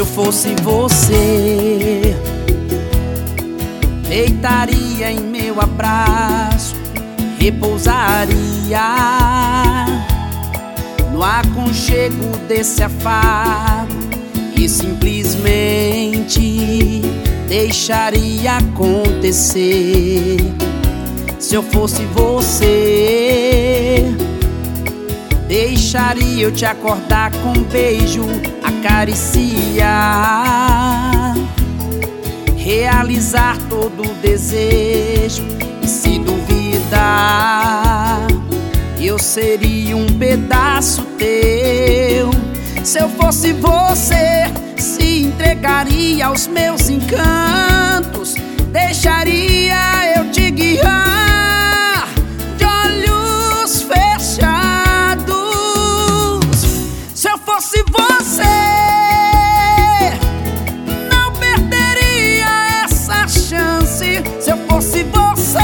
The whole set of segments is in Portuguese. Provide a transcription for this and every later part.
eu fosse você, deitaria em meu abraço, repousaria no aconchego desse afago e simplesmente deixaria acontecer. Se eu fosse você, deixaria eu te acordar com um beijo, acariciar, realizar todo o desejo. E se duvidar, eu seria um pedaço teu. Se eu fosse você, se entregaria aos meus encantos, deixaria eu te guiar de olhos fechados. Se eu fosse você, não perderia essa chance. Se eu fosse você,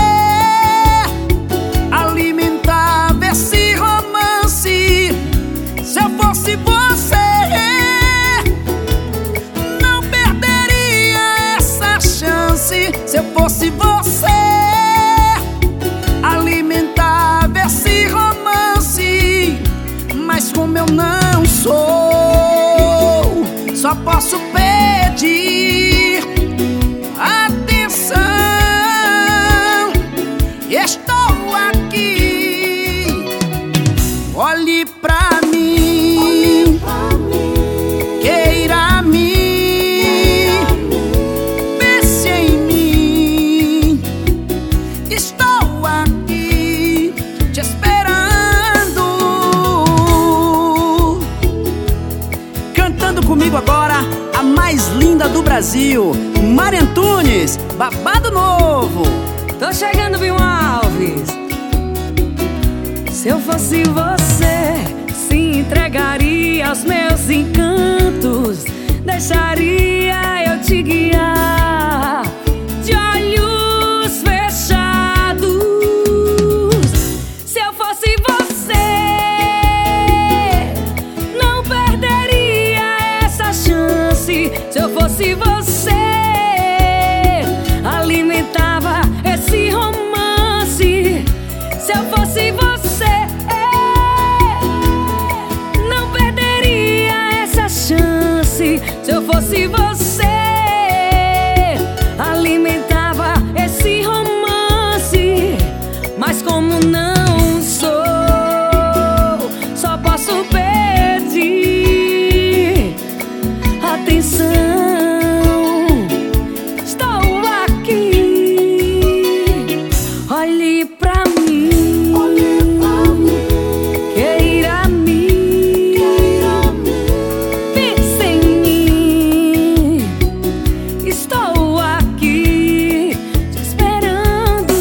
alimentava esse romance. Se eu fosse você, não perderia essa chance. Se eu fosse você, alimentava esse romance. Mas como eu não sou, só posso pedir atenção. Estou aqui, olhe pra mim, queira me, pense em mim. Estou aqui te esperando. Cantando comigo agora a mais linda do Brasil, Mari Antunes, Babado Novo. Tô chegando, Binho Alves. Se eu fosse você, se entregaria aos meus encantos, deixaria eu te guiar de olhos fechados. Se eu fosse você, não perderia essa chance. Se eu fosse você, alimentava esse romance. Se eu fosse você, não perderia essa chance. Se eu fosse você, alimentava esse romance. Mas como não sou, só posso pedir atenção. Olhe pra mim, queira me, pense em mim. Estou aqui te esperando.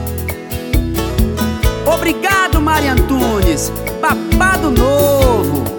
Obrigado, Mari Antunes, Babado Novo.